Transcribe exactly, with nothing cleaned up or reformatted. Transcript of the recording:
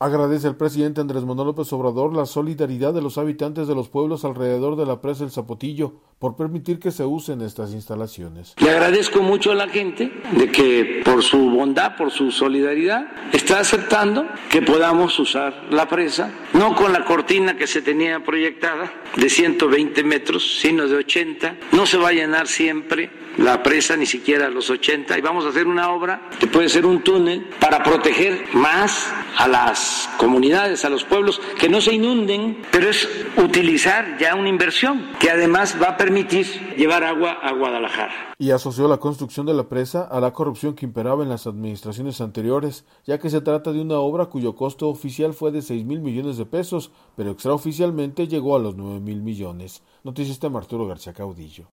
Agradece al presidente Andrés Manuel López Obrador la solidaridad de los habitantes de los pueblos alrededor de la presa El Zapotillo por permitir que se usen estas instalaciones. Le agradezco mucho a la gente de que por su bondad, por su solidaridad, está aceptando que podamos usar la presa, no con la cortina que se tenía proyectada de ciento veinte metros, sino de ochenta. No se va a llenar siempre la presa, ni siquiera a los ochenta, y vamos a hacer una obra que puede ser un túnel para proteger más a las comunidades, a los pueblos, que no se inunden, pero es utilizar ya una inversión que además va a permitir llevar agua a Guadalajara. Y asoció la construcción de la presa a la corrupción que imperaba en las administraciones anteriores, ya que se trata de una obra cuyo costo oficial fue de seis mil millones de pesos, pero extraoficialmente llegó a los nueve mil millones. Noticias de Arturo García Caudillo.